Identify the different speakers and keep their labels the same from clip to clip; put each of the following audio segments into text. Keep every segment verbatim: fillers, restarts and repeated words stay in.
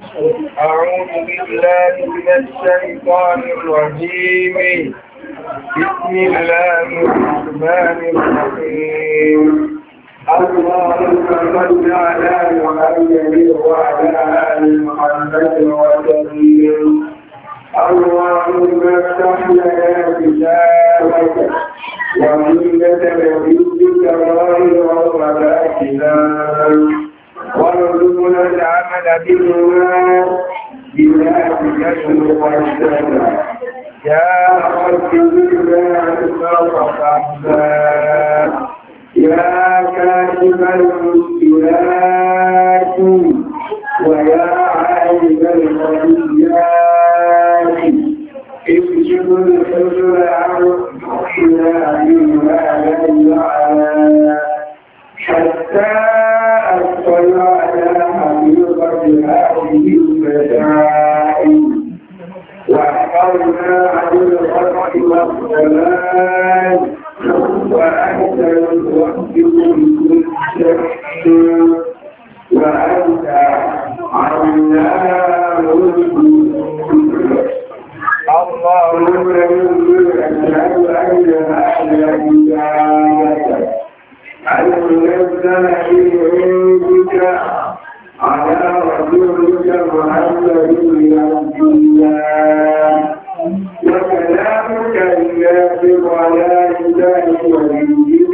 Speaker 1: أعوذ بالله من الشيطان الرجيم. بسم الله الرحمن الرحيم. اللهم صل على محمد وعلى آل محمد وسلم. اللهم افتح لنا كتابك ومنة نبيك ظاهرا وباطنا وارزقنا العمل بهما بذاتك المقدسة يا رب العباد يا كاشف المشكلات ويا عالم الخفيات اكشف الحجر عن ضحنا مما لم نعلم حتى أطلع على حقيقة هذه المسائل واحفظنا عن الخطأ والضلال وأنت الموفق لكل شيء وأنت علام الغيوب. اللهم إني أشهد أن أهل كتابك أن نزل عندك على رسولك محمد بن عبد الله وكلامك النافذ على لسان نبيك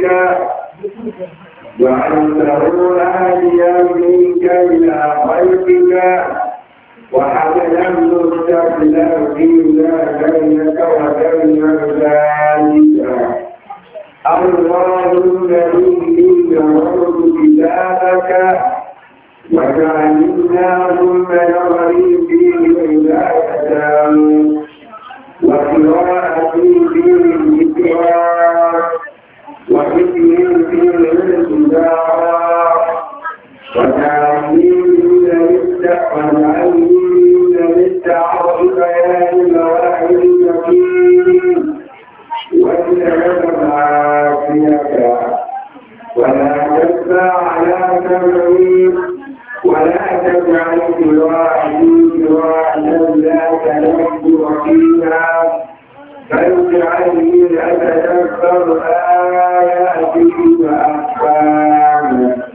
Speaker 1: وأنه هاديا منك إلى خلقك وحبلا مستقلا فيما بينك وبين ذلك. اللهم إني نعوذ كتابك وجعلنا ثم نظري فيه عبادة وقراءتي فيه الذكرى وذكري فيه الانتظار وتعليم للتعرف بيان مواعظ الحكيم واجعل معافيك ولا تتبع على سمعي ولا تجعل سواعي سواعا لا تنجو فيها فاجعلني اتدبر اياتك وافهمك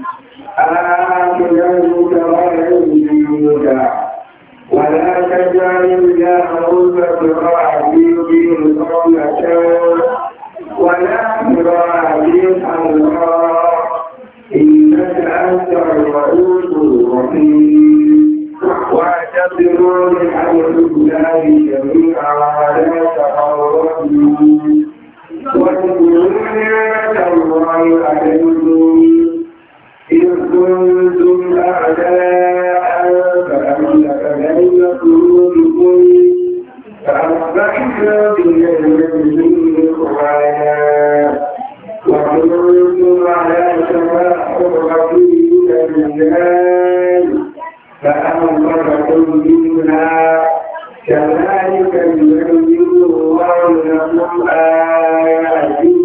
Speaker 1: آخذك وعندك ولا تجعل الجهر فتراعي به قولة ولا تراعي حلقا إنك أنت الرؤوف الرحيم. واعتصموا بحبل الله جميعا ولا تفرقوا واذكروا نعمة الله عليكم إذ كنتم أعداء فألف بين قلوبكم فأصبحتم بنعمته إخوانا وكنتم على شفا حفرة من النار فأنقذكم منها كذلك يبين الله لكم آياته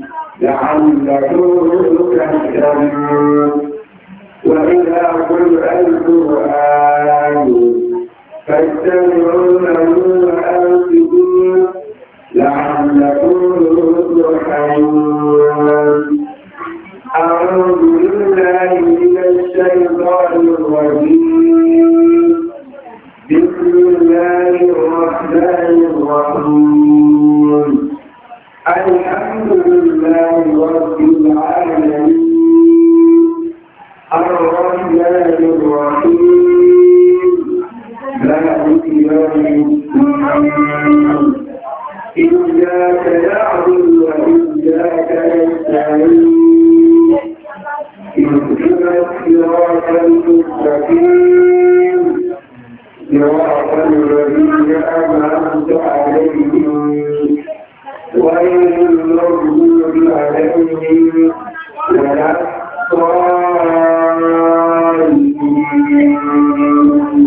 Speaker 1: لعلكم تهتدون. وإذا قرئ القرآن فاستمعوا له وأنصتوا لعلكم ترحمون. أعوذ بالله من الشيطان الرجيم. بسم الله الرحمن الرحيم. الحمد لله رب العالمين الرحمن الرحيم مالك يوم الدين إياك نعبد وإياك نستعين اهدنا الصراط المستقيم صراط الذين أنعمت عليهم غير المغضوب عليهم ولا الضالين.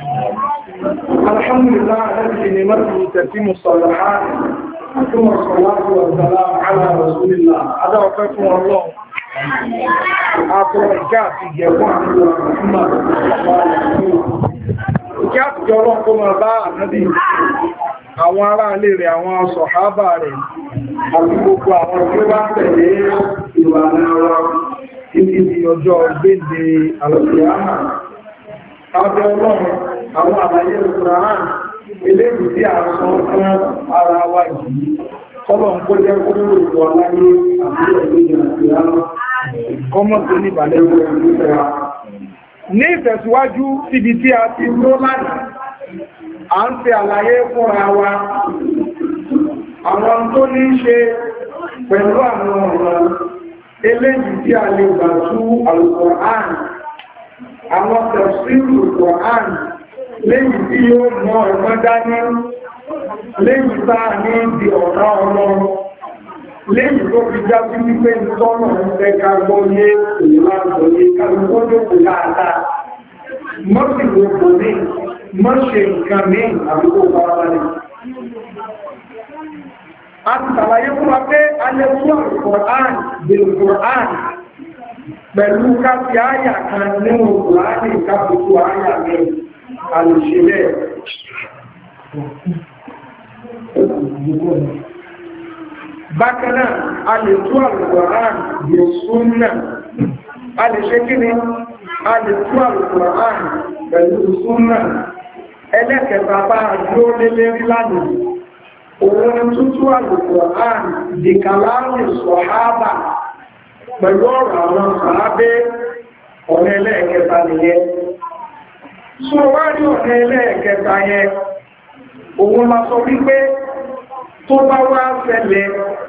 Speaker 1: الحمد لله الذي بنعمته تتم الصالحات ثم الصلاة والسلام على رسول الله. هذا وقفه الله àtọ̀rọ̀ ìjà àti ìjẹ̀wọ́n àwọn ọmọ àtijọ́ ọlọ́pọ̀ máa bá ànábì àwọn ará ilé rẹ̀ àwọn sọ̀hábà rẹ̀ àti gbogbo àwọn tí ó bá tẹ̀lé ìlànà wọn títí di ọjọ́ gbéǹde àlọ́síámà. Abẹ́ ọlọ́run àwọn àlàyé Kùránì eléyìí tí a sọ fún ara wa yìí kọ́lọ̀ ń kó jẹ́ kó lórí ìwọ̀ aláyé àti ẹ̀gbẹ́gbẹ̀ àti ìyáwó kọ́mọ̀ tó ní ìbàlẹ̀ ìwọ̀ wa. Ní ìtẹ̀síwájú síbi tí a ti ló lánàá, à ń ṣe àlàyé fúnra wa àwọn tó ní ṣe pẹ̀lú àwọn ọ̀rọ̀ eléyìí tí a lè gbà tú Al-Qur'an, àwọn tafsírù Al-Qur'an léyìí tí yóò mọ ọmọ dání, léyìí bá ní di ọ̀rọ̀ ọlọ́run, léyìí tó fi já sí wípé ìtọ́nà ń fẹ́ ká gbọ́ yé ìlànà yé kálùkọ́dọ̀kù dáadáa. Mọ́sí gbogbo ní, mọ́ ṣe nǹkan ní àdúgbò farabalẹ̀. A ti ṣàlàyé fún wa pé a lè fún Al-Qur'an bil Qur'an pẹ̀lú káfí àyà kan nínú Kùránì káfíkú àyà mi àlùṣẹ́lẹ̀. Bákan náà, a lè tú Al-Qur'an bil Sunnah. A lè ṣe kí ni? A lè tú Al-Qur'an pẹ̀lú Sunnah. Ẹlẹ́kẹ̀ẹ́ta bá dúró lélé rí lánàá. Òun tútú Al-Qur'an di kàláàmì sọ̀hábà pẹ̀lú ọ̀rọ̀ àwọn sàábé ọ̀nà ẹlẹ́ẹ̀kẹta nìyẹn. Sọ wá rí ọ̀nà ẹlẹ́ẹ̀kẹta yẹn, òun la sọ wípé tó bá wá ṣẹlẹ̀,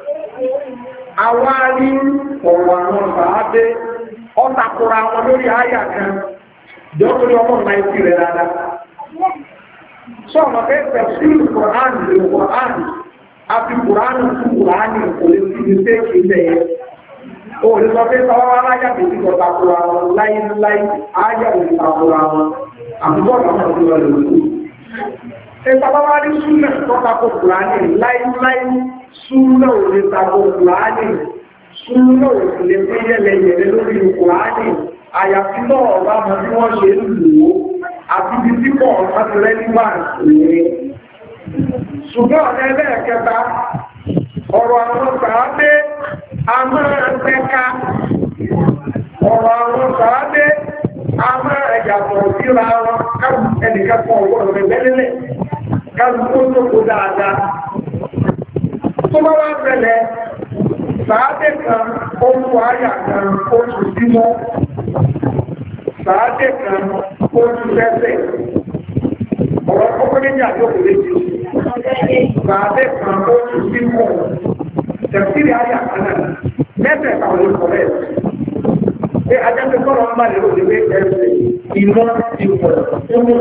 Speaker 1: àwa rí ọ̀rọ̀ àwọn sàábé ọ́tàkùrà wọn lórí àyà kan, jọ́kùnrin ọmọ ìlà ìsì rẹ̀ dáadáa. Sọ́ọ̀mọ̀ pé tafsir Qur'an lè Qur'an, àti Qur'an fún Qur'an kò lè fi ní pé kìí bẹ̀yẹ. O lè sọ pé sọ́wọ́ aláyà kìí ti kọ̀ takura wọn láíláí, áyà ò lè takura wọn, àbúgbọ́ àwọn ọmọ ìlú lòlú. Ìpàbáwá ní súnà tó takò Qur'an láíláí, súnà ò lè takò Qur'an, súnà ò sì lè fi yẹlẹyẹlẹ lórí Qur'an, àyàfi náà bá mọ bí wọ́n ṣe ń lò ó. Àti bí tí pọ̀ láti rẹ́líwà rẹ̀. Ṣùgbọ́n ọ̀nà ẹlẹ́ẹ̀kẹta, ọ̀rọ̀ àwọn sàábé a máa tẹ́ka, ọ̀rọ̀ àwọn sàábé a máa ẹ̀yàtọ̀ síra wọn káàkù ẹnìkẹ́kọ̀ọ́ ọ̀rọ̀ rẹ̀ bẹ́lẹ́lẹ̀ káàkù tó tókò dáadáa. Tó bá wá bẹ̀lẹ̀, sàábé kan, ó mú àyà kan, ó tù símọ́. Sàádé kan ó tún fẹ́fẹ́, ọ̀rọ̀ ọkọ̀ méjì àti òkú méjì. Sàádé kan ó tún sí mọ̀, tẹ̀síri ayé àkànnà, mẹ́fẹ̀ẹ́ àwọn olùkọ̀rẹ́. Pé ajẹ́pẹ́ kọ́rọ̀ ń bá lè lòdì pé ẹ̀sẹ̀ ìmọ̀ ìmọ̀ tó mú.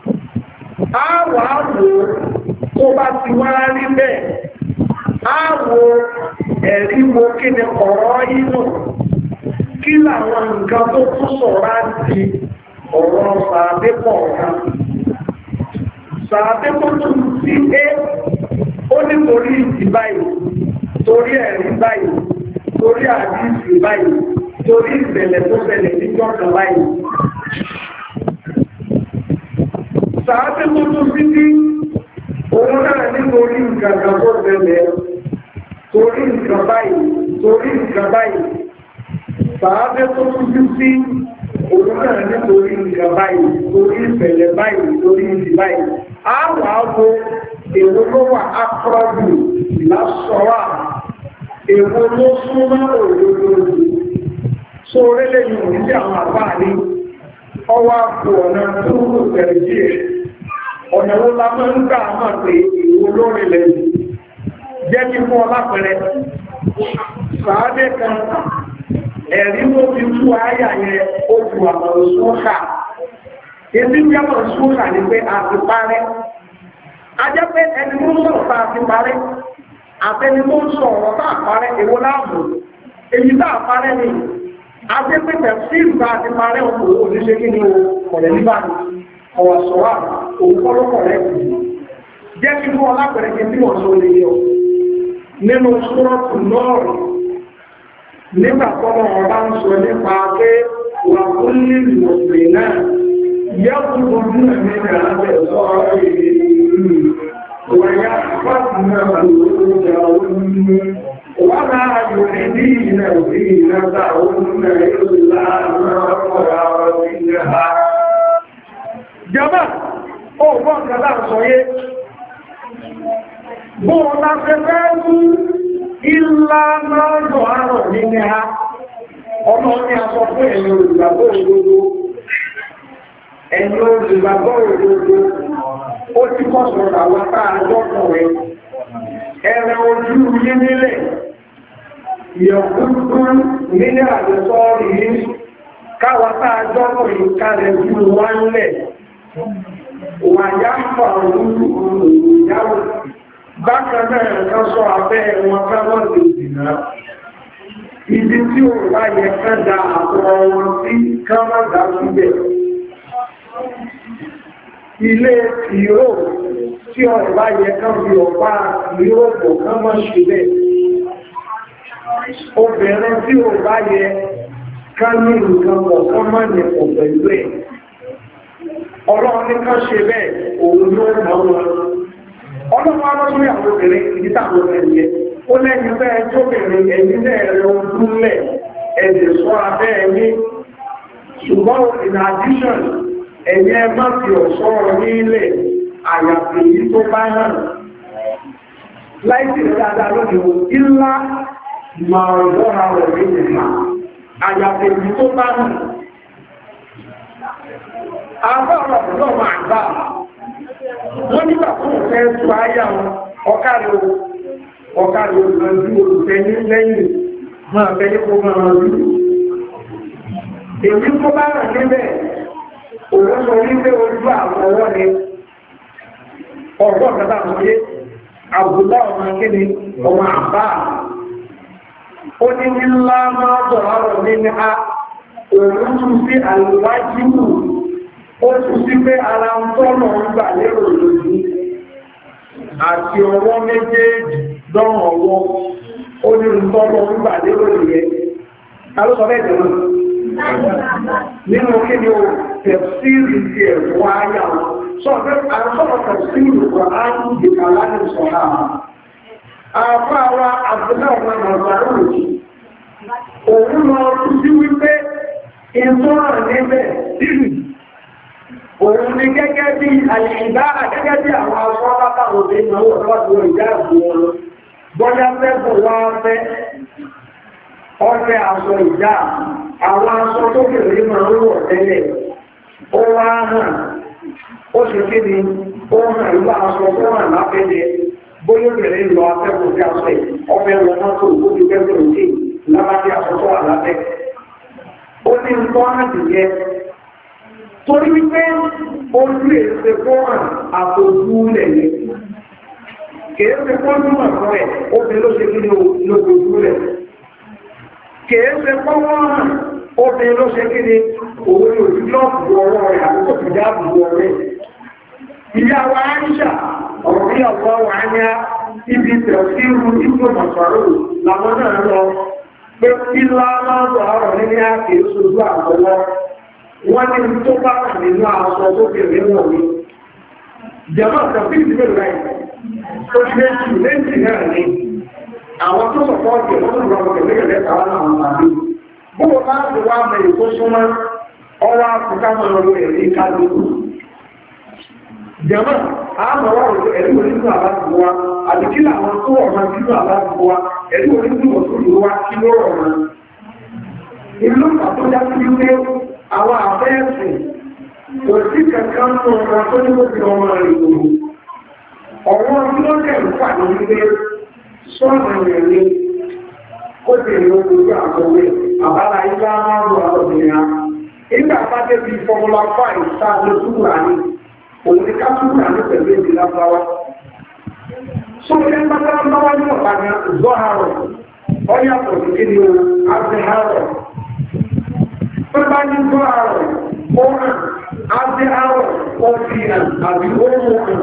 Speaker 1: Á wà á wò tó bá ti wá rí bẹ́ẹ̀, á wo ẹ̀rí wo kí ni ọ̀rọ̀ inú. Kí làwọn nǹkan tó tún sọ̀rọ̀ àti ọ̀rọ̀ sàádépọ̀ ọ̀kan? Sàádépọ̀ tún sí é, ó ní torí ìdí báyìí, torí ẹ̀rí báyìí, torí àdíìsì báyìí, torí ìṣẹ̀lẹ̀ tó ṣẹlẹ̀ ní jọ́kan báyìí. Sàádépọ̀ tún sí sí, òun náà nítorí nǹkan kan tó ṣẹlẹ̀, torí nǹkan báyìí, torí nǹkan báyìí. Sàábẹ́ tó tún jú sí òun náà nítorí nǹkan báyìí, torí ìfẹ̀lẹ̀ báyìí, torí ìdí báyìí. A wà wo èwo ló wà ápọ́ọ̀bù lásọ̀wà, èwo ló súnmọ́ òdòdó. So orílẹ̀ yìí ní sí àwọn àbáà ní ọwọ́ àpò ọ̀nà tó ń lò pẹ̀lú díẹ̀. Ọ̀nà wo la máa ń gbà máa pé èwo lórí lẹ́yìn. Jẹ́ kí fún ọlápẹrẹ. Sàábẹ́ kan ẹ̀rí ló fi tú ayà yẹn ó ju àwọn òṣùwọ̀ká. Èdè bí àwọn òṣùwọ̀ká ní pé a ti parẹ́. A jẹ́ pé ẹni tó sọ̀rọ̀ tá a ti parẹ́. Àtẹni tó sọ̀rọ̀ tá a parẹ́ èwo láàbò. Èyí tá a parẹ́ ni. A jẹ́ pé tẹ̀síìlì tá a ti parẹ́ òkú oníṣẹ́ kí ni ọ̀rẹ́ nígbà ní. Ọ̀wọ̀ sọ̀rọ̀ òun kọ́lọ́kọ̀ rẹ̀ kù. Jẹ́ kí fún ọlápẹ̀rẹ̀ kí n tí wọ́n sọ lè yọ. Nínú sọ́ọ̀tù náà nígbà tọ́lọ̀ ọba ń sọ nípa pé wà fún nílùú òpè náà يخرجون منها بصائرهم ويحفظن فروجهن ولا يبدين زينتهن إلا ما ظهر منها. جماعة ọgbọ́n kàdá sọyé bóò láti fẹ́ mú ìlà náà lọ àrọ̀ nínú ha ọmọ ní aṣọ fún ẹ̀yìn olùgbàgbọ́ òdodo ẹ̀yìn olùgbàgbọ́ òdodo ó ti kọ́ sọ̀rọ̀ àwọn àjọ́kùnrin ẹ̀rẹ̀ ojú yí nílẹ̀ ìyọ̀kúnkún nílẹ̀ àjọsọ́ rí káwàtà àjọ́kùnrin kalẹ̀ jù wá nílẹ̀ wà yá fà orúurú ìyáwó bákan náà kan sọ abẹ́ wọn káwọn lè dìnà ibi tí ó bá yẹ ká da àpọ̀ wọn sí káwọn dá síbẹ̀ ilé ìró tí ó bá yẹ ká fi ọ̀pá ìró pọ̀ káwọn ṣe bẹ́ẹ̀ obìnrin tí ó bá yẹ ká ní nǹkan pọ̀ káwọn ní pọ̀ pẹ̀lú ẹ̀ ọlọ́run ní ká ṣe bẹ́ẹ̀ òun ló mọ́ wọn ọlọ́run alọ́sọ́rí àwọn obìnrin ìdítàwọn obìnrin yẹ ó lẹ́yìn bẹ́ẹ̀ tó bẹ̀rẹ̀ ẹ̀yìn lẹ́ẹ̀rẹ̀ ojúlẹ̀ ẹ̀dẹ̀ sọ abẹ́ ẹni ṣùgbọ́n in addition ẹ̀yẹ má fi ọ̀ṣọ́ nílẹ̀ àyàfi yìí tó bá hàn láìsí dáadáa lónìí ńlá máa rọ́ra rẹ̀ nígbà àyàfi yìí tó bá hàn àwọn ọ̀rọ̀ náà máa gbà wọ́n nígbà fún ọ̀fẹ́ tó ayá ọ̀kárí ọ̀kárí olùrànjú olùfẹ́ ní lẹ́yìn máa fẹ́ ní kó máa rán rí èyí tó bá rẹ̀ níbẹ̀ òun sọ wípé ojú àwọn ọwọ́ ni ọ̀rọ̀ kẹta àmọ́yé àbúlá ọmọ kíni ọmọ àbá ó ní nílá máa bọ̀ ọ̀rọ̀ nínú a òun tún sí àlùwájú ó tún sí pé ara ń tọ́nà ń gbà lérò lójú àti ọwọ́ méjèèjì dán ọwọ́ ó ní ń tọ́nà ń gbà lérò lóyẹ alósọ bẹ́ẹ̀ jẹ́ náà nínú kí ni ó tẹ̀síìrì ti ẹ̀fọ́ ayá sọ pé àrùsọ́rọ̀ tẹ̀síìrì kọ̀ á ń dìkà láti sọ ha àpá àwa àbúlá ọmọ nàìjíríà òjì òun lọ sí wípé ìtọ́ràn níbẹ̀ òun ni gẹ́gẹ́ bí àyíká gẹ́gẹ́ bí àwọn aṣọ́ látàwọn òbí ìnáwó ọ̀pọ̀lọpọ̀ ìjà ìbò wọn bọ́já fẹ́bùn wá fẹ́ ọ̀fẹ́ aṣọ ìjà àwọn aṣọ tó kèrè máa ń wọ̀ tẹ́lẹ̀ ó wá hàn ó ṣe kí ni ó hàn ìlú aṣọ tó hàn lápẹ́lẹ̀ bóyá kèrè lọ afẹ́kùn sí aṣọ ọ̀fẹ́ wọn mọ́tò ó ti fẹ́bùn òkè lábájá aṣọ tó wà lábẹ́ ó ní nǹkan àdìyẹ torí wípé ojú èsè fọ́nà àtòjú lẹ̀lẹ̀ kèése fọ́nà fún ẹ̀ obìnrin ló ṣe kí ní lókojú rẹ̀ kèése fọ́nà obìnrin ló ṣe kí ní òun òjú lọ́pù ọwọ́ rẹ̀ àkókò ti dáàbò rẹ̀ ìyá wa Àìṣà ọ̀rọ̀ ní ọ̀pọ̀ wà ní ibi tẹ̀síru ìgbò mọ̀sọ̀rọ̀ làwọn náà lọ pé kí láwọn ọ̀rọ̀ ní àkèésojú àkọwọ́ wọ́n ní tó bá wà nínú aṣọ tó kèrè wọ̀n ní jẹ́mọ́ kàfí ìdíbẹ̀ láì tó ṣe jù lẹ́jì náà ní àwọn tó sọ̀pọ̀ ọ̀kẹ̀ wọ́n tó rọrùn kẹ̀lẹ́kẹ̀ lẹ́ta wọn àwọn tàbí bóò láti wá mẹ́rin tó súnmọ́ ọwọ́ àfúkà mọ́rọ̀ ẹ̀rí kálukú jẹ́mọ́ àmọ́wọ́ ẹ̀rí onínú àbájúwá àdìkí làwọn tó ọ̀mọ́ sínú àbájúwá ẹ̀rí onínú òṣèlúwá kí ló rọrùn ìlú àtúndá sí ilé àwọn àfẹ́ẹ̀sìn kò sí kankan tó ọmọ tó ní òbí ọmọ rẹ̀ ìgbòho ọ̀wọ́n tí ó kẹ̀ ń pà ní wípé sọ́ọ̀nà rẹ̀ ní ó bèèrè ogun àkọwé àbára ilá márùn-ún àtọ̀bìnrin nígbà bá débi fọmọlá five sáàbẹ̀ túbùrà ní òun ni ká túbùrà ní pẹ̀lú èdè lábáwá sóòrẹ́ lábáwá ní ọ̀pá ní zọ́hárọ̀ ọ̀yàpọ̀ sí kí ni ó azẹ́hárọ̀ tó bá ní zọ́hárọ̀ ọ̀hàn azẹ́hárọ̀ ọ̀fìhàn àbí ohun hàn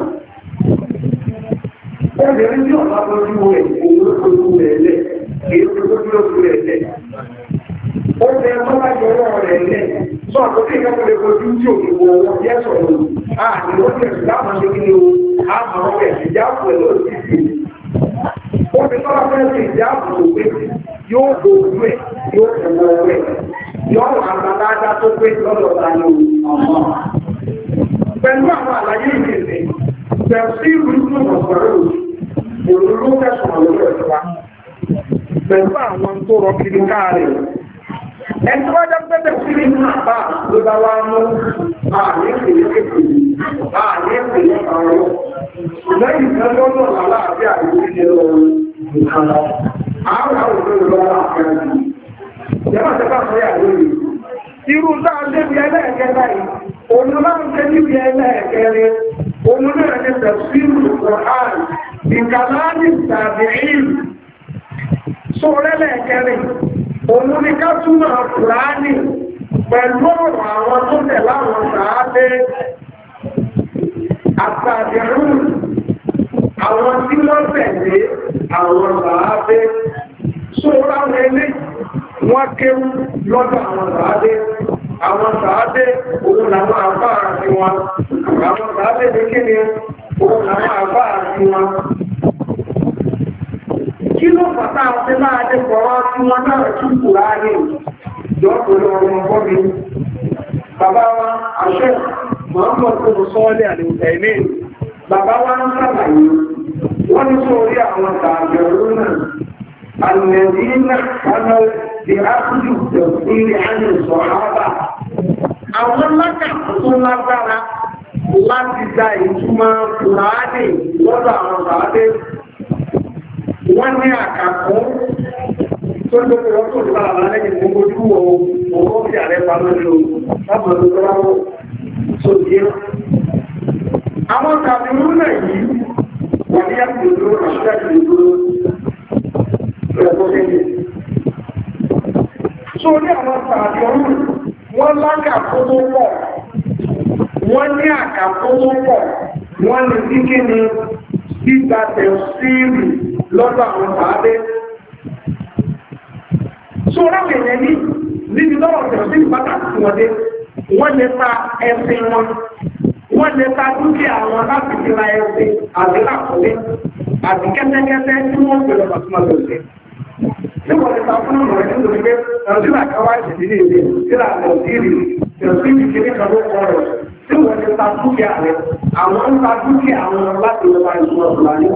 Speaker 1: obìnrin tí ọ̀pá lójú rẹ̀ òun ló lójú rẹ̀ lẹ̀ èyí tó lójú rẹ̀ lẹ̀ obìnrin tó bá yọwọ́ rẹ̀ lẹ̀ sọ àpò tí ìkẹ́kọ̀ọ́ lè fojú tí òkè wọ wọn yẹ sọ̀rọ̀ àní ó ti ẹ̀sùn láwọn ṣe kí ni o àmọ́ ọ̀rẹ́ ìjáàbù ẹ̀ ló ti fi ó fi tọ́lá fẹ́ sí ìjáàbù tó pé yóò bo ojú ẹ̀ yóò fọwọ́ ọwọ́ ẹ̀ yóò wà àgbàdájá tó pé lọ́dọ̀ ta ni ọmọ pẹ̀lú àwọn àlàyé ìrìnlẹ̀ pẹ̀lú sí ìlú tó mọ̀sọ̀rọ̀ òun ló fẹ́sùn àwọn ẹ̀fọ́ pẹ̀lú àwọn tó rọ kiri káàrin ẹni tó wájá pẹ́pẹ́ sí nínú àbá ló bá wá mú ààrẹ ìpínlẹ̀ kékeré ààrẹ ìpínlẹ̀ àwọn lẹ́yìn tó lọ́nà àlàáfíà ìpínlẹ̀ lọ́rùn ìkànnà àwọn àwọn olóòrùn àfẹ́rẹ́ jẹ́mọ́ tẹ́fà sọ́yà lórí irú táa ṣe bí ẹlẹ́ẹ̀kẹ́ta yìí òun máa ń ṣe níbi ẹlẹ́ẹ̀kẹ́rin òun náà ní tẹ̀síìrù Qur'an ìkàláàdì tàbí ìlú sórẹ́lẹ̀kẹ́rin òun ni ká túnmọ̀ Kùránì pẹ̀lú ọ̀rọ̀ àwọn tó tẹ̀ láwọn sàádé àtàdìrú àwọn tí wọ́n tẹ̀lé àwọn sàádé sóráwọn ilé wọ́n kéwú lọ́dọ̀ àwọn sàádé àwọn sàádé òun làwọn àfáà sí wọn àwọn sàádé ní kí ni òun làwọn àfáà sí wọn kí ló pàtà àti láàdé kọ̀rọ̀ tí wọ́n náà tún Kùránì jọ́pọ̀lọ́ ọmọ bọ́bí bàbá wa àṣẹ Muhammad tó sọ́ọ́lẹ̀ àdìwòtẹ̀ ilé bàbá wa ń sàlàyé wọ́n ní sórí àwọn tààbí ọdún náà الذين كانوا بأخذ التفسير عن الصحابة àwọn lákà tó lágbára láti dá ìtumọ̀ Kùránì lọ́dọ̀ àwọn sàádé wọ́n ní àkàkọ́ tó lókè wọ́n tó lọ́wọ́ àwọn alẹ́yìn tó gbójú ọwọ́ fi àrẹ pàmọ́ lò lábọ̀ tó tọ́wọ́ tó díẹ̀. àwọn tàbí rúnà yìí wà ní àpòlò àṣíjáde ìgbòrò ẹ̀kọ́sẹ́yìn. tó ní àwọn tàbí rúnà wọ́n lákàkọ́ tó pọ̀ wọ́n ní àkàkọ́ tó pọ̀ wọ́n ní kíkí ni gbígba tẹ̀síìrì lọ́dọ̀ àwọn sàádé. So ráwọ̀ èèyàn ní níbi lọ́wọ́ tẹ̀síìrì pàtàkì wọn dé, wọ́n lè ta ẹ̀sìn wọn, wọ́n lè ta dúkìá wọn láti fi ra ẹ̀sìn àti lákòólé, àti kẹ́tẹ́kẹ́tẹ́ tí wọ́n pè lọ́pàá tó máa lọ sí. Tí wọ́n lè ta fún ọ̀nà rẹ̀ nítorí pé tẹ̀síìrì àkáwá ìṣẹ̀lẹ̀ ilé ìwé, tíra tẹ̀síìrì, tẹ̀síìrì kìíní kan ló kọ́ rẹ̀, tí wọ́n lè ta dúkìá rẹ̀, àwọn ń ta dúkìá wọn láti lọ́pàá ìṣúná ọ̀làní.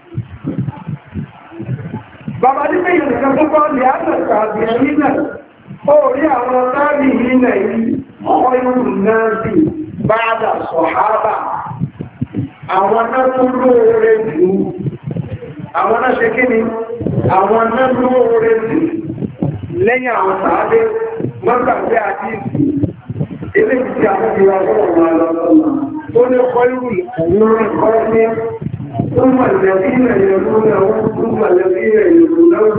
Speaker 1: Bàbá ní pé ìrìnkan tó kọ́ lè ánàkà àbìyàn náà, ó rí àwọn tábì nílẹ̀ yìí, ọ̀pọ̀ ìrùn náà sí báadà sọ̀hábà. Àwọn náà tó lóore jù, àwọn náà ṣe kí ni, àwọn náà lóore jù lẹ́yìn àwọn sàádé, mọ́gbàgbé àti ìsìn, ilé ìsìn àwọn ìwọ̀n ọ̀rọ̀ lọ́sọ̀nà, tó ní kọ́ ìrùn òun kọ́ ní ثم الذين يلونهم ثم الذين يلونهم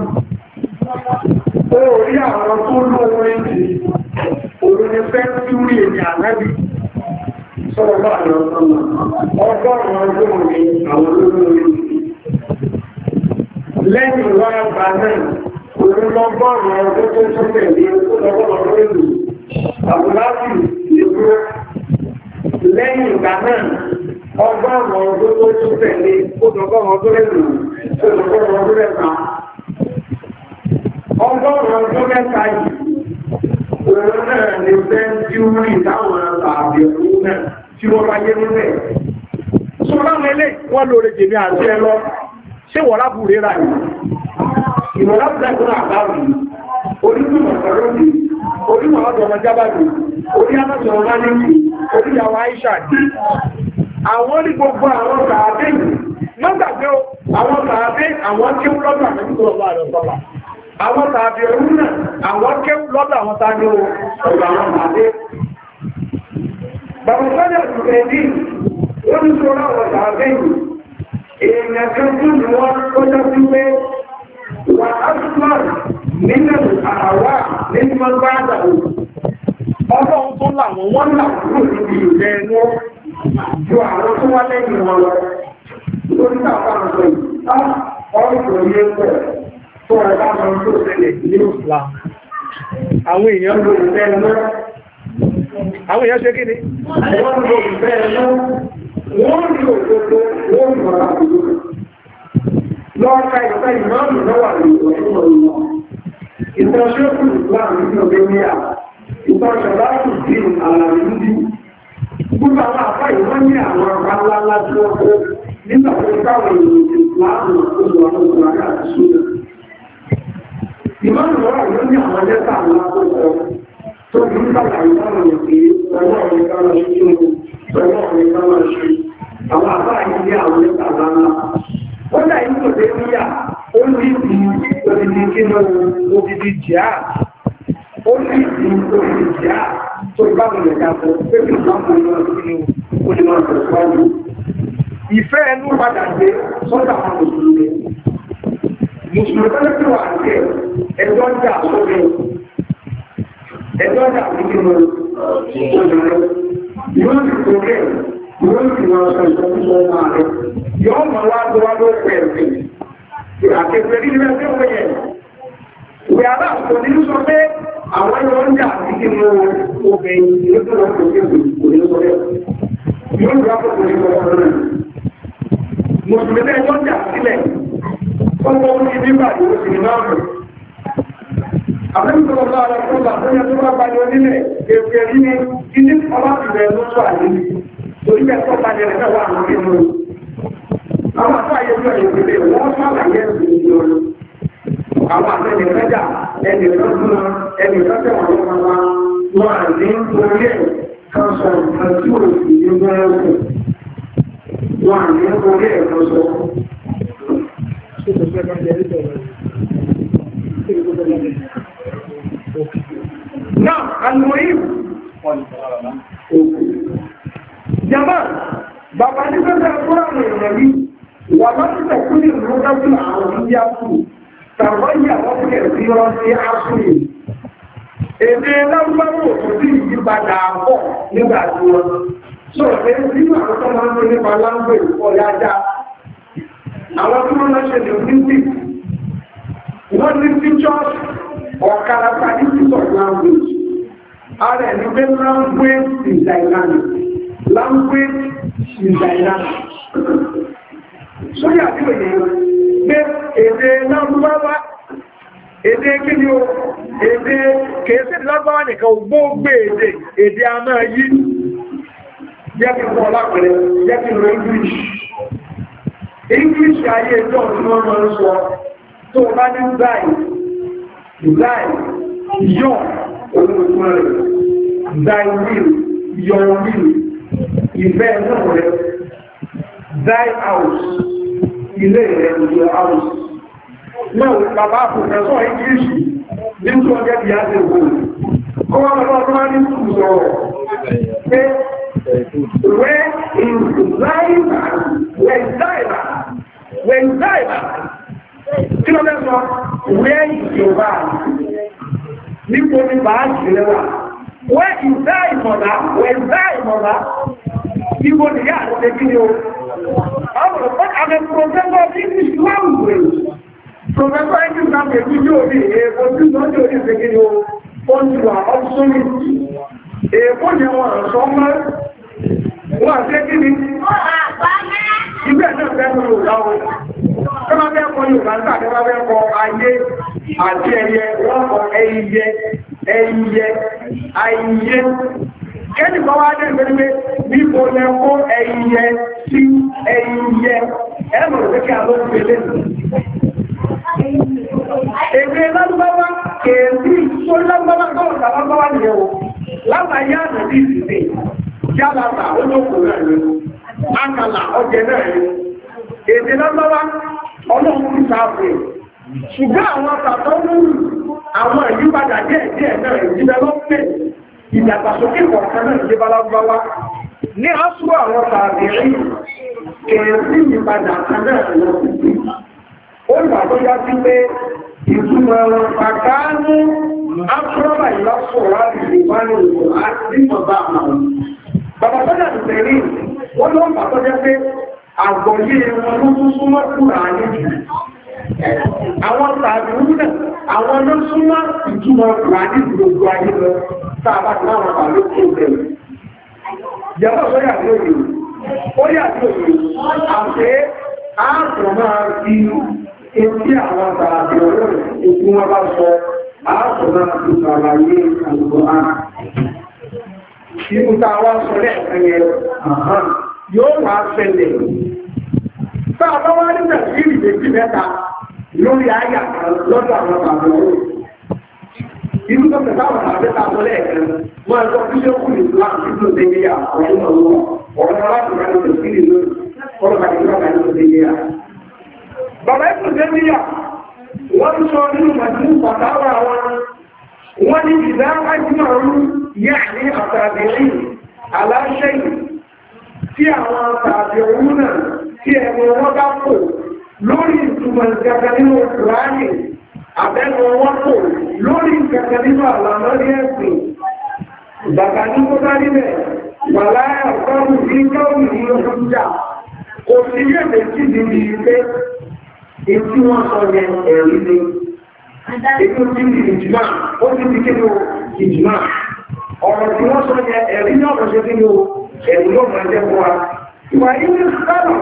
Speaker 1: orí àwọn tó lóore jì orí fẹ́ tí ó rí èdè ànábì sọ́rọ̀ bá lọ sọ́nà ọgọ́rùn-ún ọdún ní àwọn olóòrùn lẹ́yìn wá bá náà orí lọ́gọ́rùn-ún ọdún tó tó tẹ̀lé lọ́gọ́rùn-ún ìlú àbúláàbì ìlú lẹ́yìn ìgbà náà ọgọ́rùn-ún ọdún tó tún tẹ̀lé ó dọ̀gọ́rùn-ún ọdún lẹ́nu ó dọ̀gọ́rùn-ún ọdún mẹ́ta ọgọ́rùn-ún ọdún mẹ́ta yìí òun náà lè fẹ́ tí ó rí táwọn àbí òun náà tí wọ́n bá yé nílẹ̀ tó láwọn ilé wọ́n lóore jèmi àti ẹ lọ ṣé wọ́n lábúrẹ́ rà yìí ìwọ̀n lábúrẹ́ tó náà bá rí onígbìmọ̀ sọ̀rọ̀ ní onímọ̀ ọdọ̀ ọmọ jábàdì orí àmọ́sọ̀ ọmọ ní oríyàwó Aisha àwọn ní gbogbo àwọn sàábé mọ́gbàgbé àwọn sàábé àwọn kéwú lọ́dọ̀ àmẹ́sọ̀rọ̀ àwọn sàábé òun náà àwọn kéwú lọ́dọ̀ àwọn tàbí ọ̀dọ̀ àwọn sàábé bàbá sọ́dọ̀ ìrẹ̀dí ó ní sọ́rọ̀ àwọn sàábé èèyàn kan tún ní wọ́n kọjá sí pé wà áṣùmọ̀ nínú àwà nínú mọ́gbà àdàwò ọlọ́run tó làwọn wọ́n làwọn níbi ìrẹ́ ẹnu ju àwọn tó wá lẹ́yìn wọn lọ lórí àwọn ọ̀sọ̀ yìí ọ̀rọ̀ ìròyìn pọ̀ tó ọ̀rọ̀ àwọn tó ṣẹlẹ̀ ní Islam àwọn èèyàn ló ń tẹ́ lọ
Speaker 2: àwọn èèyàn ṣe kí ni
Speaker 1: wọ́n lò bẹ́ẹ̀ lọ wọ́n lò gbogbo wọ́n lò ra gbogbo lọ́ọ̀ka ìfẹ́ ìmáàmù lọ́wọ́ àlùkò ẹ̀kọ́ ìwọ̀n ìtọ́ṣẹ́kù láàrin ní ọdẹ ní à ìtọ́ṣẹ́ láti di àlàyé ní gbogbo àwọn àfá ìwọ́n ní àwọn àpáńlá láti ọkọ̀ nígbà tó káwọn èèyàn láàrin ọkọ̀ àwọn ọkọ̀ àti ṣúgbà ìmáàmù lọ́wọ́ ìwọ́n ní àwọn lẹ́tà lápapọ̀ tó bí ń bàbà ìmáàmù pé ọlọ́run ní ká máa ṣe ọlọ́run ní ká máa ṣe àwọn àfá ìdí àwọn lẹ́tà láńlá wọ́n dà ní òde níyà ó ní ìdí òdìdí kí ló òdìdí jà ó ní ìdí òdìdí jà tó bá wọn lè dàpọ̀ pé kí wọ́n kò lọ sí ní onímọ̀ ìtẹ̀síwájú. Ìfẹ́ ẹnu padà dé sọ́dọ̀ àwọn mùsùlùmí. Mùsùlùmí tẹ́lẹ̀ tí wà á jẹ́ ẹjọ́ ń jà sókè. Ẹjọ́ ń jà sí kí ló òdìdí. Yóò sì sókè, yóò sì máa sọ ìtọ́jú ọmọ rẹ̀. Yóò mọ̀ wá tó wá ló pẹ̀lú. Àkẹ́kẹ́ ní ilé ẹgbẹ́ òwe yẹn. Ìwé aláàkọ́ nínú sọ pé àwọn ẹ̀rọ ń jà sí kí ní obìnrin ìlú tó wọ́n kò kéèkù kò ní sọ rẹ̀. Yóò rú àpò kò ní sọ ọ̀rọ̀ rẹ̀. Mùsùlùmí ẹjọ́ ń jà sílẹ̀. Ọmọ orí nígbà yóò sì ní máa rẹ̀. Àbẹ́sọ̀rọ̀ bá ara fún ọba tó yẹ tó bá bá yọ nílẹ̀ èfè rí ní ilé ọba ìbẹ̀ ló sọ àyè. Torí bẹ́ẹ̀ tó bá yẹ rẹ̀ wà lórí inú. Àwọn àtọ́ àyè tó yẹ pé wọ́n sàlàyé ẹ̀sìn ìjọ lọ. Àwọn àtẹ́lẹ̀ mẹ́jà ẹni lọ́dún ẹni lọ́dún àwọn ọmọ wa wọ́n à ní orí ẹ̀ kan sọ nǹkan tí ò sì ní mẹ́rẹ̀kùn. Wọ́n à ní orí ẹ̀ kan sọ. Náà, àlùmọ̀yìn. Jàmbá, bàbá ní sọ́jà fúnra àwọn èèyàn yìí, wà lọ́sí tẹ̀kúrì lọ́dún àwọn ìyá kù, tàbí àwọn ọkùnrin sí wọn sí áṣùrì. Èdè lágbàwò tó sí ìyípadà pọ̀ nígbà tí wọn. Sọ̀rọ̀ pé nínú àwọn tó máa ń lò nípa láńgbè ọ̀yájá. Àwọn tí wọ́n lọ́ṣẹ̀ ní Olympic, wọ́n ní features or characteristics of language. Ara ẹni pé language is dynamic. Language is dynamic. Sóyà tí ó yẹ pé èdè lágbàwá, èdè kí ni ó, èdè kèèsè lágbàwá nìkan gbóògbé èdè, èdè a máa yí. Jẹ́ kí wọ́n lápẹ̀rẹ̀, jẹ́ kí lọ English. English ayé ìjọ́ tí wọ́n máa ń sọ tó bá ní dáì, dáì, yọ, olùkọ́ rẹ̀, dáì will, yọ will, ìfẹ́ náà rẹ̀, dáì house, ilé rẹ̀ ìjọ house. Náà bàbá pòfẹ́sọ̀ English ní tí wọ́n jẹ́ bí á ti wò. Kọ́ wọ́n lọ́wọ́ tó wá ní sọ̀rọ̀ pé where is Zaiba? Where is Zaiba? Where is Zaiba? Kí ló fẹ́ sọ? Where is your bag? Nípo ní báàgì lẹ́wà. Where is Zaimọ̀dá? Where is Zaimọ̀dá? Níbo ni yá àti kí ni o? Àwọn ọ̀pọ̀ àmì professor of English language. Professor English language ní yóò ní èèkó tí ó ní orí ìfẹ́ kí ni o? Ó ń wà obsolete. Èèkó ni wọ́n sọ mọ́. Wọ́n àti kí ni? Ibẹ̀ náà fẹ́ mú Yorùbá o. Ṣé máa fẹ́ kọ Yorùbá nígbà tí wọ́n fẹ́ kọ ayé àti ẹyẹ wọ́n kọ ẹyẹ, ẹyẹ, ayé. Kẹ́ni kan wá dé ìgbẹ́ nígbẹ́ níbo lẹ kó ẹyẹ sí ẹyẹ. Ẹ̀rọ ìgbẹ́ kí a lọ sí ilé. Èdè lágbàwá kèèdì tó lágbàwá tó lágbàwá nìyẹn o. Lágbàáyé àná bí ìsìnkú. Jálàbà olóòkú náà ni, Akàlà ọjẹ́ náà ni, èdè lọ́lọ́wá ọlọ́run ti sáàpẹ̀. Ṣùgbọ́n àwọn tàbí lórí àwọn ìyípadà díẹ̀ díẹ̀ náà ìjíbẹ̀ lọ́pẹ̀ ìdàgbàsókè kọ̀ọ̀kan náà ìjẹba lágbàwá. Ní àṣùgbọ́ àwọn tàbí rí kẹ̀ẹ̀sí ìyípadà kan náà lọ sí. Ó ìgbà tó yá sí pé ìtumọ̀ ẹ̀rọ pàkánú áfúrọ́bà ìlọ́sọ̀ láti ìwánì ìwò àti ìmọ̀bá àwọn. Bàbá tọ́jà ti tẹ̀rí, wọ́n ló ń pàtọ́ jẹ́ pé àgbọ̀yé wọn ló tún súnmọ́ kúrò ayé jù. Àwọn tàbí rúnà, àwọn ló súnmọ́ ìtumọ̀ kúrò ayé gbogbo ayé lọ. tá a bá ti láwọn àbá ló kó bẹ̀rẹ̀. Ìjọba ó yà lóye, ó yà lóye, àti ààtò máa fi etí àwọn àtàràbí ọ̀rọ̀ ètí wọn bá sọ, ààtò máa fi ṣàlàyé àlùkò ara. Irú tá a wá sọ lẹ́ẹ̀kan yẹn, yóò wá ṣẹlẹ̀. Tá a bá wá nígbà tí ìrìnlẹ̀ mẹ́ta lórí àyà lọ́dọ̀ àwọn àtàràbí ọ̀rọ̀. Irú tó tẹ̀sán àwọn àbẹ́ ta sọ lẹ́ẹ̀kan, wọ́n ẹ̀kọ́ tí ó kú ní Islam tí ó tẹ̀lé yà ọ̀rọ̀ ọ̀rọ̀ ọ̀rọ̀ láti rẹ̀ lọ́dọ̀ sí ìlú ọ̀rọ̀ láti rẹ̀ lọ́dọ̀ tẹ̀lé yà. Bàbá ẹ̀kọ́ tẹ̀lé yà, wọ́n sọ nínú màjú pàtàwà wọn, wọ́n ní ìdá ájúmọ̀rú yà ní àtàbíyìn aláṣẹ́yìn tí àwọn àtàbíyìn náà tí ẹ̀mọ̀ wọn bá pò lórí ìtumọ̀ ìjọba nínú Kùránì àbẹ́nu wọn kò lórí ìkẹ̀kẹ́ nínú àlàmọ́rí ẹ̀sìn ìbàkà ní kó bá níbẹ̀ wà láyé ọ̀pọ̀lù sí káwì ní ọjọ́jà kò sí yẹ̀mẹ̀ sí ìdíbi ilé ètí wọ́n sọ yẹn ẹ̀rí ni ètò tí ní ìjìmá ó ti di kí ní ìjìmá ọ̀rọ̀ tí wọ́n sọ yẹn ẹ̀rí ní ọ̀rọ̀ ṣe kí ní ẹ̀rí ló máa jẹ́ fún wa ìwà yìí ní sábà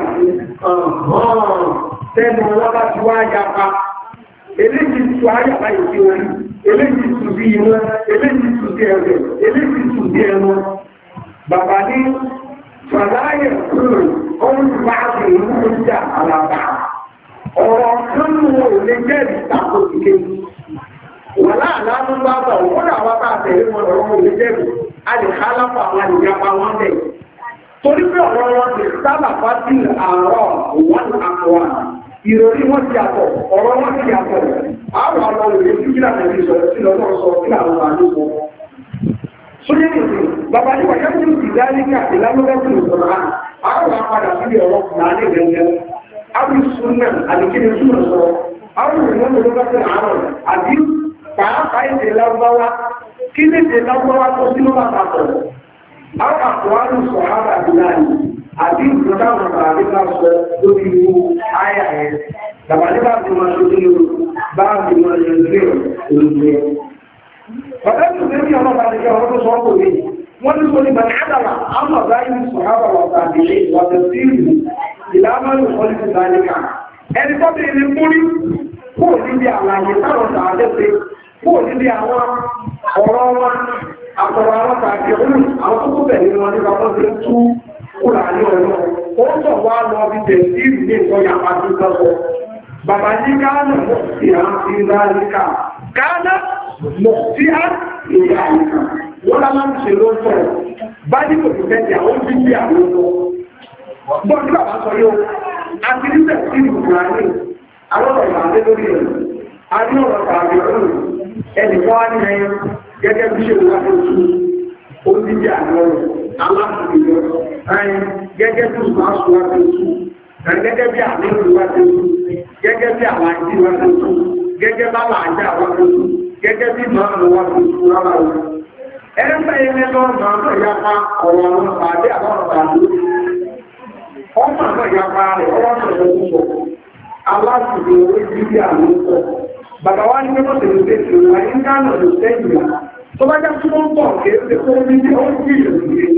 Speaker 1: tẹnu wọn bá ti wá yapa eléyìí tù ayàbá ìdí orí, eléyìí tù bí inú, eléyìí tù bí ẹ̀rẹ̀, eléyìí tù bí ẹnu. Bàbá ní Fàláyẹ̀ kúrò, ọrùn bá ti ìlú ìjà àlàbà. Ọ̀rọ̀ kánú ò lè jẹ́ ìtàkò ìké. Wà láàlá ló bá bà wọ́n náà wá bá tẹ̀lé wọn lọ́wọ́ ò lè jẹ́ a lè ká lápá àwọn àlùjápa wọn bẹ̀. Torí pé ọ̀rọ̀ wọn ti sábà fásitì àárọ̀ wọn àkọwà. Ìròrí wọ́n ti yàtọ̀, ọ̀rọ̀ wọ́n ti yàtọ̀, àwọn àwọn òwe tí kí láti rí sọ̀rọ̀ sí lọ́nà sọ kí àwọn àlúkọ. Sóyé nìtò, bàbá ní wàyá tí ó ti dáríkà ìlàmọ́gbẹ́sìn ìsọ̀rọ̀ àwọn àpadà sí ọ̀rọ̀ láàrin gẹ̀gẹ̀. Àwọn ìsúnmọ̀ àdìkíni súnmọ̀ sọ, àwọn ìwọ̀n olóbẹ́sìn àárọ̀ àbí pàápàá èdè lágbáwá, kí ní èdè lágbáwá tó sínú bàtàkọ̀. Àwọn àkọwàlù sọ̀hábà bìláàrí àbí ìgbòdáwọn tàbí bá sọ lórí ìwò ayà ẹ̀. Tàbí bá ti máa ṣe nínú bá ti máa ṣe lè òṣèrè. Bàbá tó fẹ́ ní ọlọ́pàá ní ọmọ tó sọ ọkọ̀ mi, wọ́n ní sọ ní bàtí àdàlà, àwọn ọ̀gá ìlú sọ̀hábà wà tàbí wà tẹ̀sí ìlú ìlàmọ́lù ọlú ti dáníkà. Ẹni tó bí ní múrí kó níbi àlàyé táwọn tàbí pé kó níbi àwọn ọ̀rọ̀ wọn àtọ̀rọ̀ àwọn tàbí àwọn tó kó bẹ̀rẹ̀ wọn nípa wọ́n ti tú kúrò ní ọ̀nà ó tọ̀ wá lọ bí tẹ̀sí ìrìnlẹ̀ ìtọ́yà pàtó lọ́pọ̀. Bàbá ní káánà mọ̀ sí à ń fi láríkà. Káánà mọ̀ sí à ìyá àríkà. Wọ́n lá máa ń ṣe ló sọ. Bá ní kò fi tẹ́tì àwọn bí bí àwọn ọmọ. Bọ́n tí bàbá sọ yóò, a ti ní tẹ̀sí ìrìnlẹ̀ àwọn ọ̀rọ̀ ìbàdé lórí rẹ̀. A ní ọ̀rọ̀ tàbí ọ̀rọ̀ ẹnì kan wá ní ẹyẹ gẹ́gẹ́ bí ṣe wà lóṣù. Ó ti jẹ́ àwọn ọ̀rọ̀ aláàbìyàn ẹ̀yìn gẹ́gẹ́ bí ìmáṣù wá tó tú, gẹ́gẹ́ bí àmìrù wá tó tú, gẹ́gẹ́ bí àwájí wá tó tú, gẹ́gẹ́ bá làájá wá tó tú, gẹ́gẹ́ bí máàmù wá tó tú rárá wọn. Ẹgbẹ́ ilé lọ máa mọ̀ yapa ọ̀rọ̀ àwọn pàdé àwọn pàdé. Ọmọ àmọ̀ yapa rẹ̀ ọwọ́ sọ̀rọ̀ púpọ̀. Aláàbìyàn owó jíjí àwọn sọ. Bàbá wa ní mẹ́kọ̀ọ́ tẹ̀lé tẹ̀lé wà ní Gánà ló sẹ́yìn tó bá já tí wọ́n pọ̀ kéèké tó ní bí ó ń bí ìrìnlẹ̀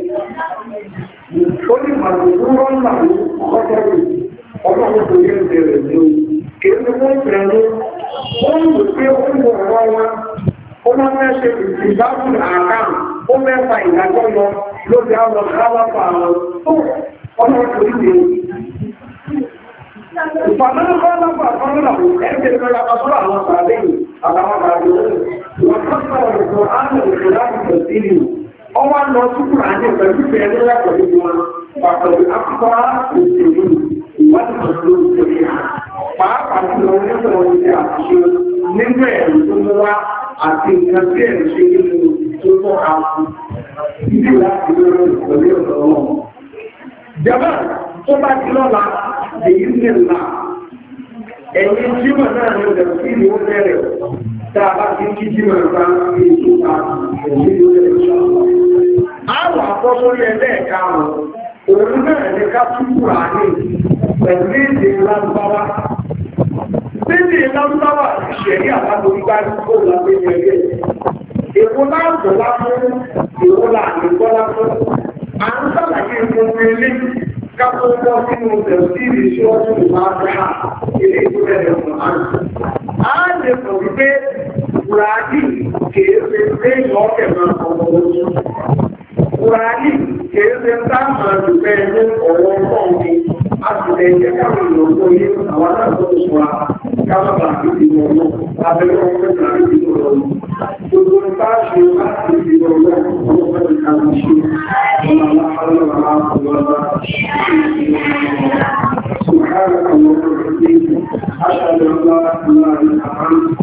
Speaker 1: ó ní màlúù rọ́n màlúù ọjọ́rì ọlọ́run tó yẹ bẹ̀rẹ̀ ní o kéèké wọ́n bẹ̀rẹ̀ wọ́n ń wò pé ó ń wọ̀ ọ̀rọ̀ wọn ó máa ń ṣe ìbáwù àkàm ó mẹ́fà ìdájọ́ lọ lóde àwọn kálápà àwọn tó ọlọ́run tó yẹ ìfàmílì kọ́ lọ́pàá àkọ́lọ́lọ́ ẹgbẹ́ ìrọ̀lá pàṣọ́lọ́ àwọn sàbẹ̀yìn àtàwọn àgbàdo wọ́n tó sọ̀rọ̀ ìfọ̀ àmì ìfẹ̀láti tẹ̀sílì ọwọ́ lọ túkùrà ní pẹ̀lú pẹ̀lú lápẹ̀lú wọn pàpẹ̀lú akọ́kọ́ òṣèlú ìwádìí pẹ̀lú òṣèlú pàápàá tí lọ nípa wọn ti àṣìṣe nínú ẹ̀rù tó mú wá àti nǹkan tí ẹ̀rù ṣe nínú tó mọ́ àpò ìdí láti lórí ìpẹ̀lú ọ̀dọ́ wọn. Jàmá tó bá ti lọ́la èyí ní ìlà ẹ̀yìn jímọ̀ náà ní ọ̀dẹ̀ sí ìlú ó bẹ̀rẹ̀ tá a bá ti kí jímọ̀ bá ní ìjọba ẹ̀yìn ìlú bẹ̀rẹ̀ ṣọ́ọ̀lọ́. Àwọn àkọ́sórí ẹlẹ́ẹ̀ka àwọn òun náà ní ká túbúrà ní pẹ̀lú èdè Lárúbáwá. Lédè Lárúbáwá ìṣẹ̀rí àbábọ̀ gbá kó lábẹ́ ẹgbẹ́. èwo láàbọ̀ láfún èwo láàbọ̀ gbọ́lá fún à ń sàlàyé gbogbo ilé kápọ̀ bọ́ sínú tẹ̀síìrì sí ọdún ìmáàbíhà ilé ìpínlẹ̀ ọ̀hán. a lè sọ wípé Kùránì kìí ṣe pé ìyọ́kẹ̀ máa ọmọ ojú Kùránì kìí ṣe táàmà dùpẹ́ ní ọ̀wọ́ ọ̀pọ̀ mi a sì lè jẹ́ káwọn ìlọ́gbọ́ yé àwọn aláàbọ̀ ìṣọ́ra káwọn bá fi ti wọ̀ náà abẹ́rẹ́ wọn fẹ́ kàrí ti lọ lọ. Gbogbo bá ṣe láti fi lọ lọ ọmọ fẹ́ kàrí ṣe ọmọ aláàbọ̀ سبحانك اللهم وبحمدك أشهد أن لا إله إلا أنت